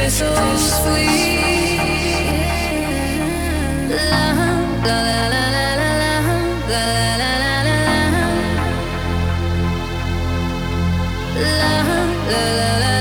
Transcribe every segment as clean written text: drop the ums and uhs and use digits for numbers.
taste so sweet. La la la la la la la la la la la la la la.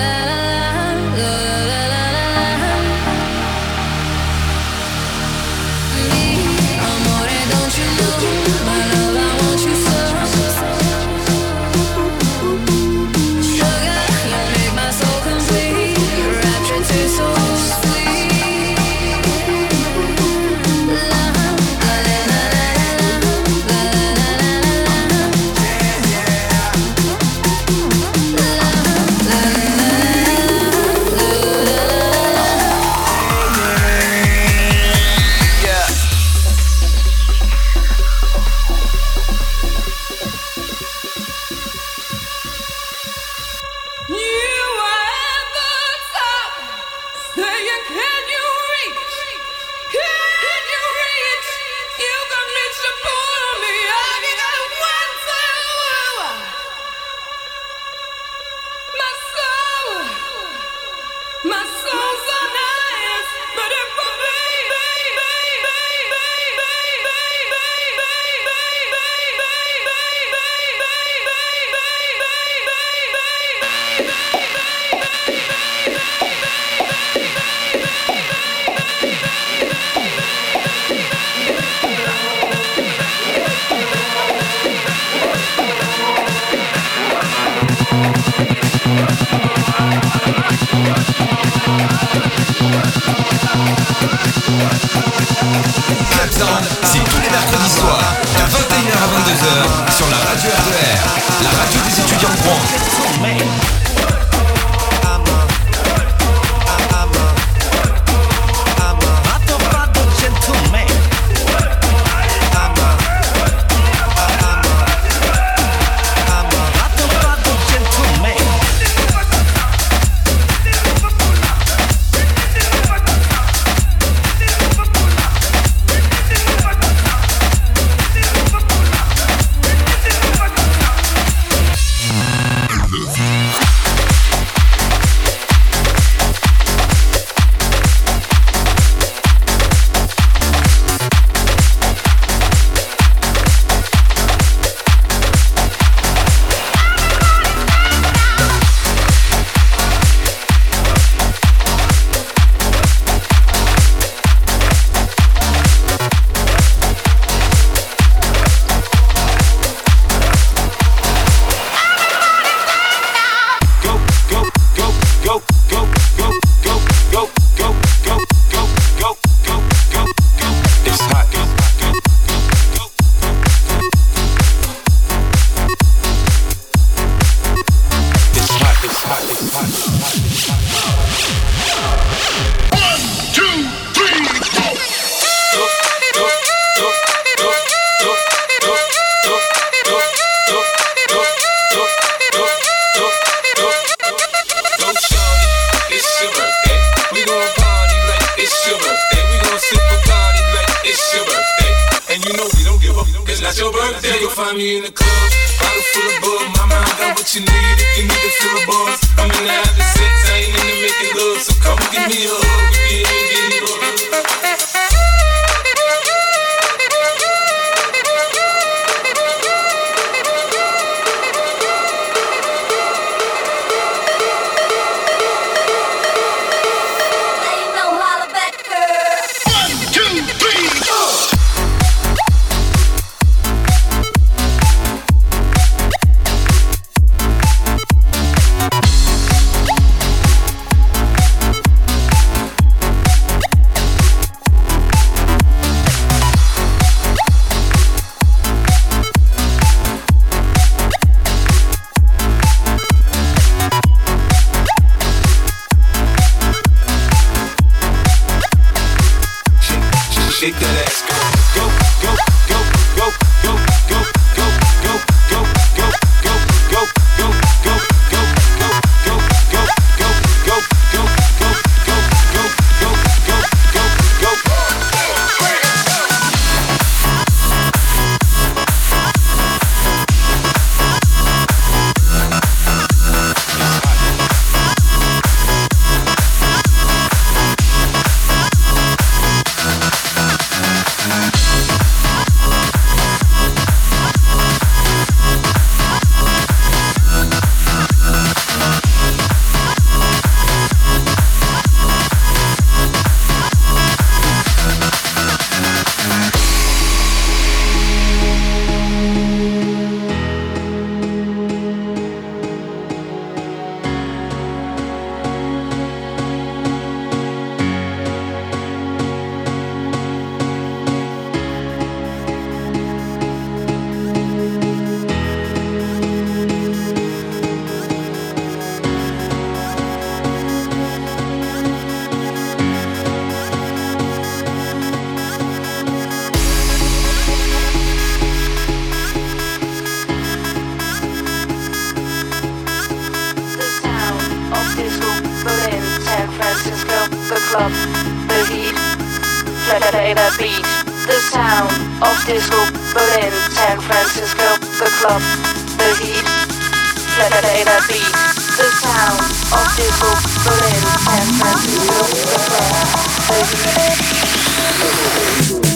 C'est tous les mercredis soirs, de 21h à 22h, sur la radio RER, la radio des étudiants de Rouen. the club, the heat, play the beat, the sound of disco, Berlin, San Francisco, the club, the heat, play the beat, the sound of disco, Berlin, San Francisco, the club, the heat.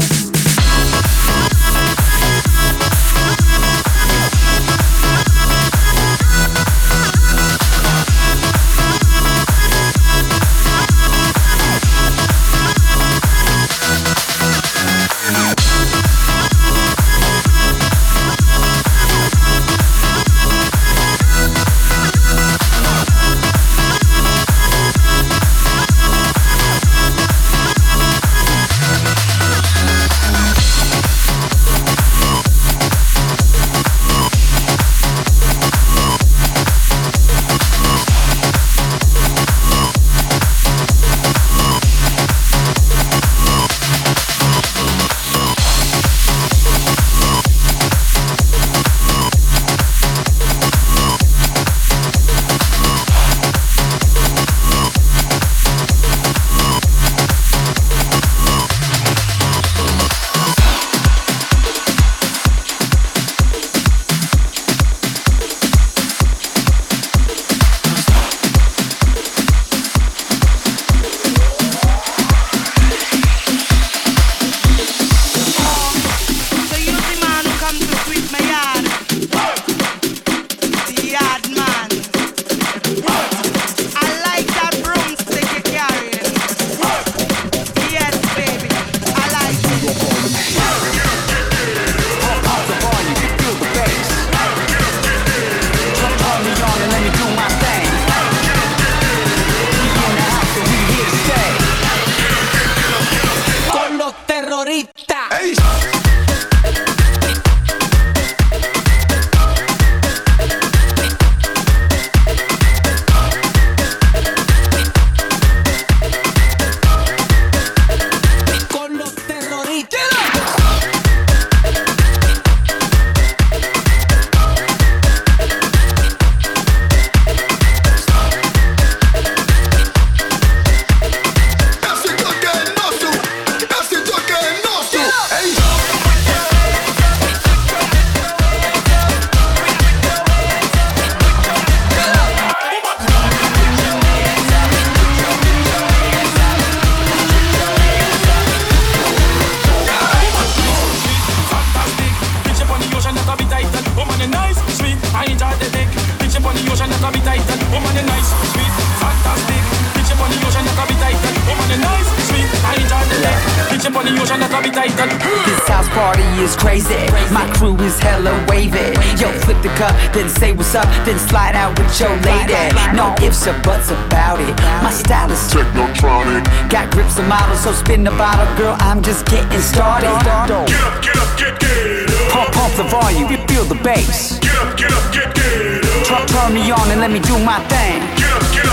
This house party is crazy. My crew is hella wavy. Yo, flip the cup, then say what's up, then slide out with your lady. No ifs or buts about it. My style is technotronic. Got grips and models, so spin the bottle, girl. I'm just getting started. Get up, get up. Pump the volume, you feel the bass. Get up, get up. Turn me on and let me do my thing. Get up, get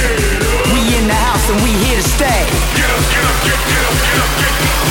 up. We in the house and we here to stay. Get up, get up.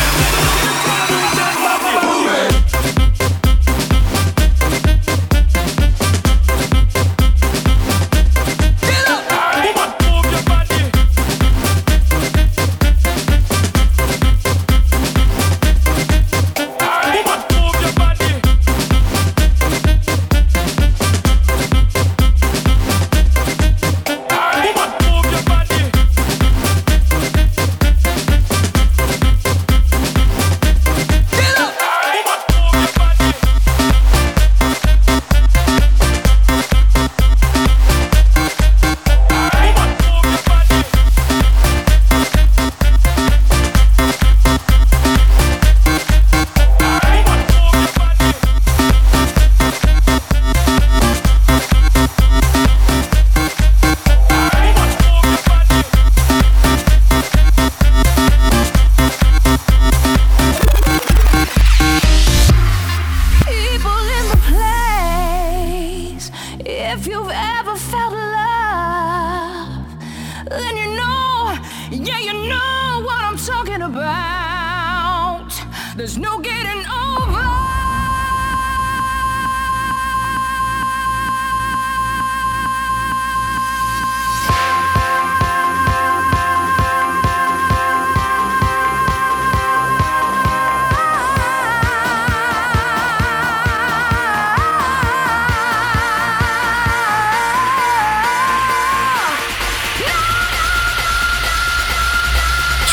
There's no getting over.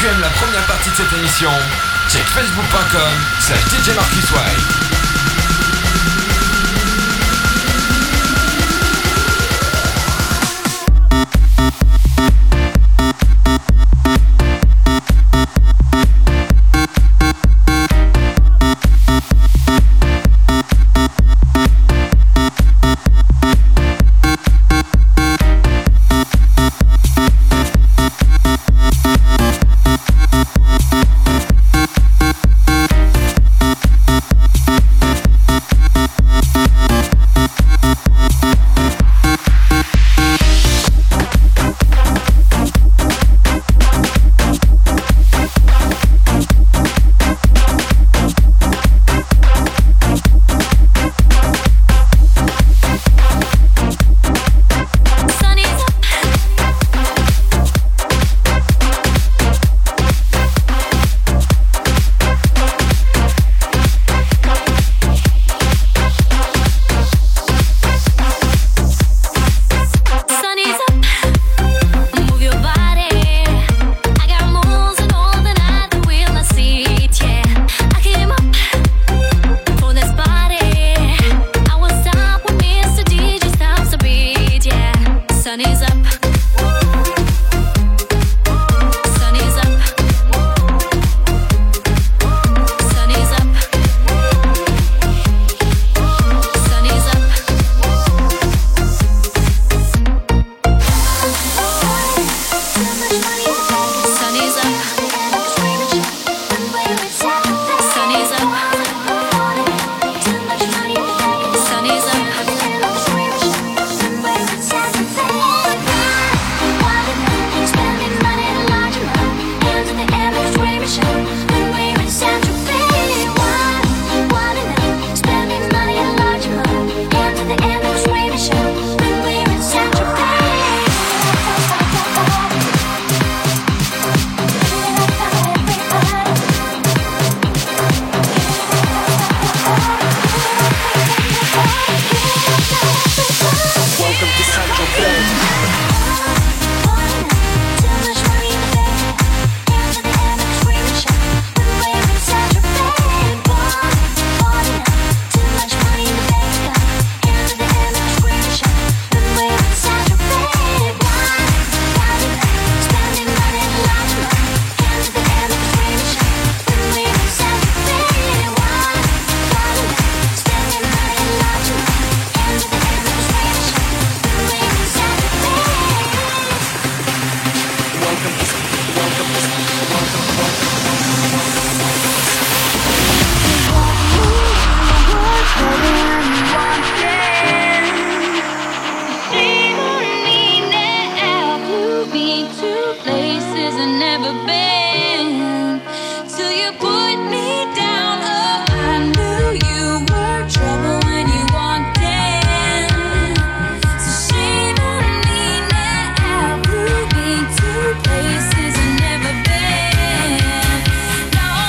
tu aimes la première partie de cette émission, check facebook.com/DJ Marquis. Places I've never been. No.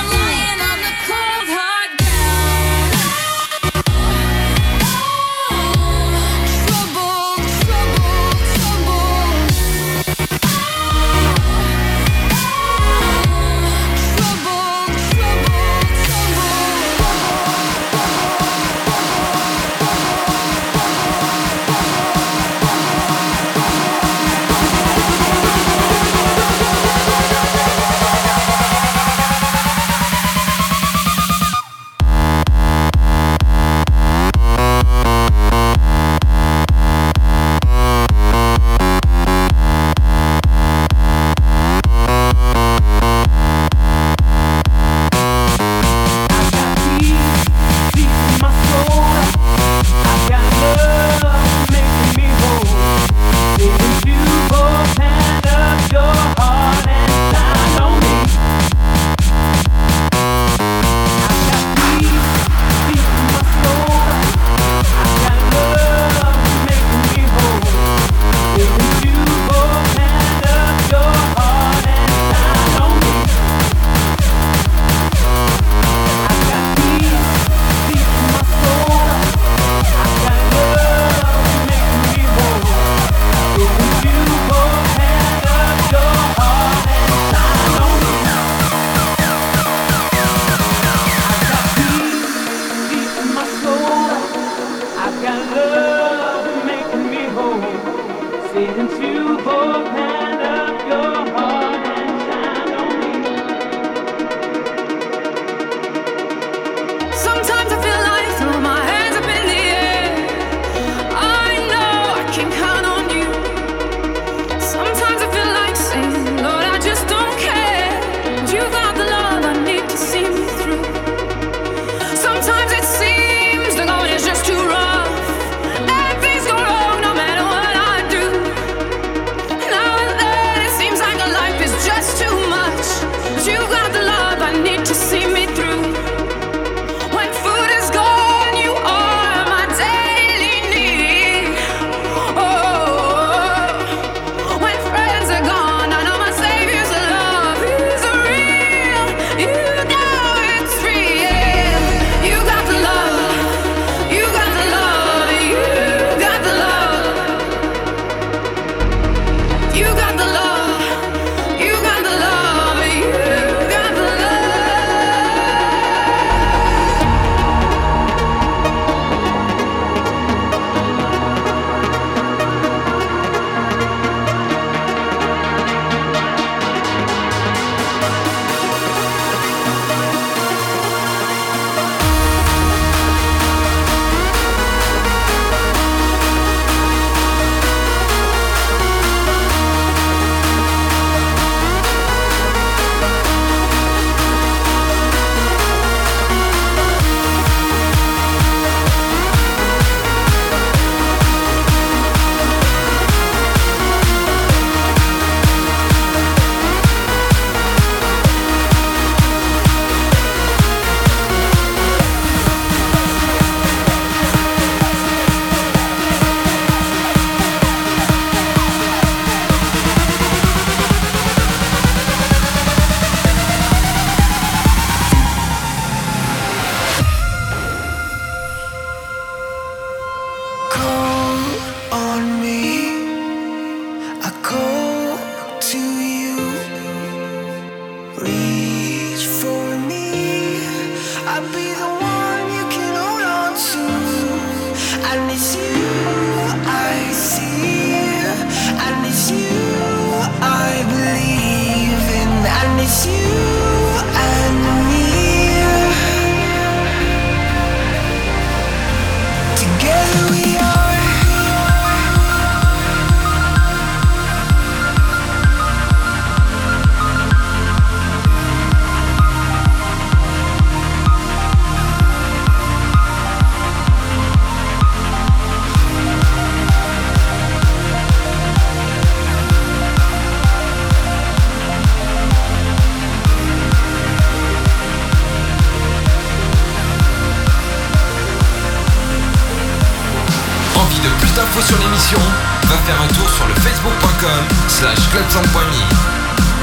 infos sur l'émission, va faire un tour sur le facebook.com/clubsound.me.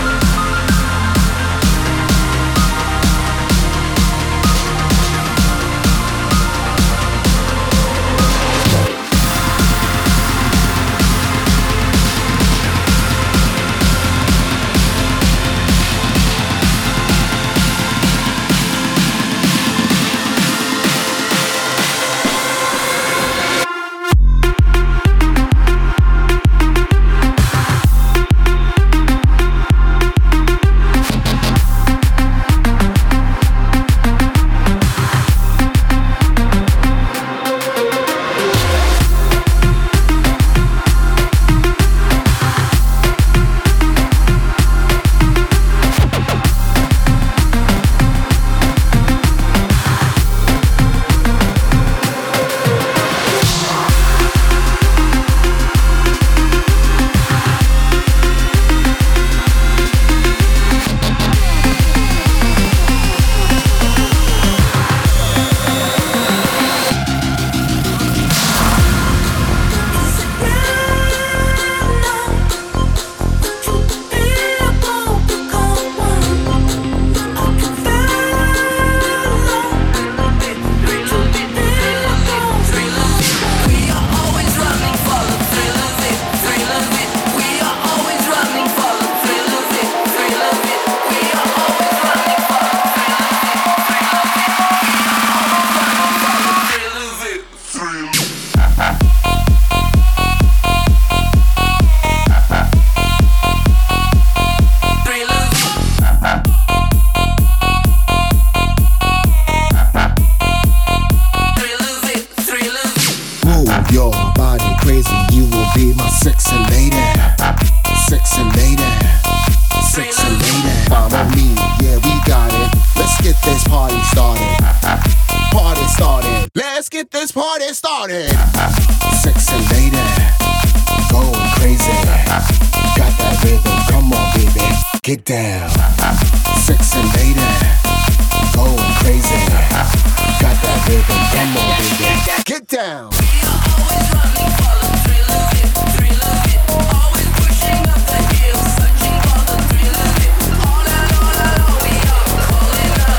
Get down, sexy lady, going crazy. Got that rhythm, come on, baby. Get down. We are always running for the thrill of it, thrill of it. Always pushing up the hill, searching for the thrill of it. All out, we are pulling up.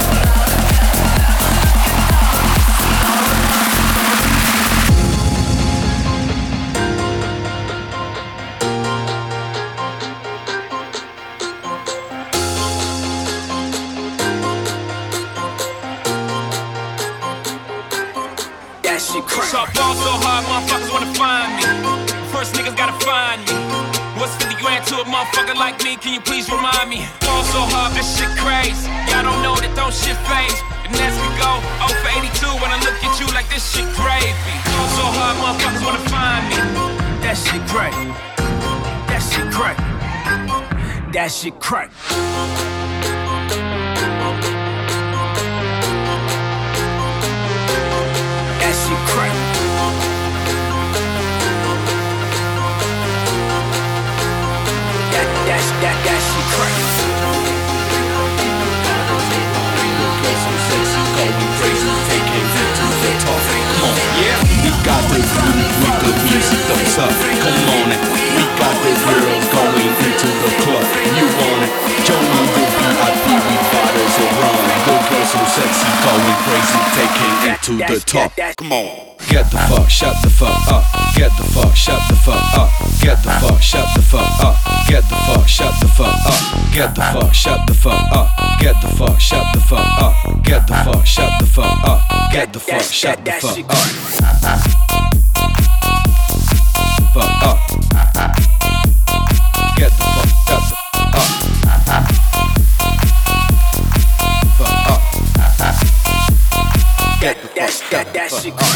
So I ball so hard, motherfuckers wanna find me. First niggas gotta find me. What's 50 grand to a motherfucker like me? Can you please remind me? Ball so hard, this shit crazy. Y'all don't know that don't shit phase. And as we go, 0 for 82 when I look at you like this shit gravy. Ball so hard, motherfuckers wanna find me. That shit crack. That shit crack. That shit crack. That shit crack. That shit crack. Yeah, we got this groove with the music thumbs up. Come on it, we got this girls going into the club. You want it? Join the VIP, we bottles of rum. The girls so sexy, going crazy, taking it to the top. Come on. Get the fuck, shut the fuck up. Get the fuck, shut the fuck up. Get the fuck, shut the fuck up. Get the fuck, shut the fuck up. Get the fuck, shut the fuck up. Get the fuck, shut the fuck up. Get the fuck, shut the fuck up. Get the fuck, shut the fuck up. Fuck up. Get the fuck, shut the fuck up. Fuck up. Get the fuck, shut the fuck up.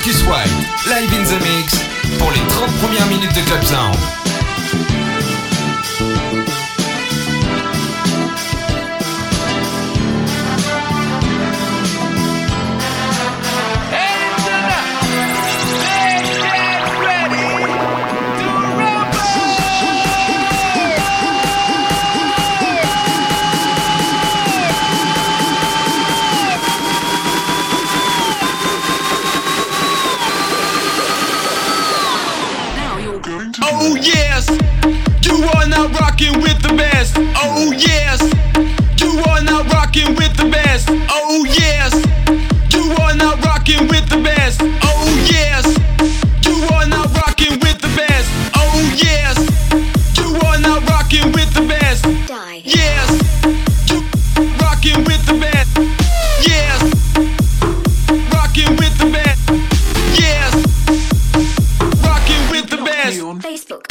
Marcus White, live in the mix, pour les 30 premières minutes de Club Sound. Oh yes, you are now rocking with the best. Oh yes, you are now rocking with the best. Oh yes, you are now rocking with the best. Oh yes, you are now rocking with the best. Oh yes, you are now rocking with the best. Yes, you rocking with the best. Yes, rocking with the best. Yes, rocking with the best. Facebook.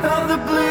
of the blue.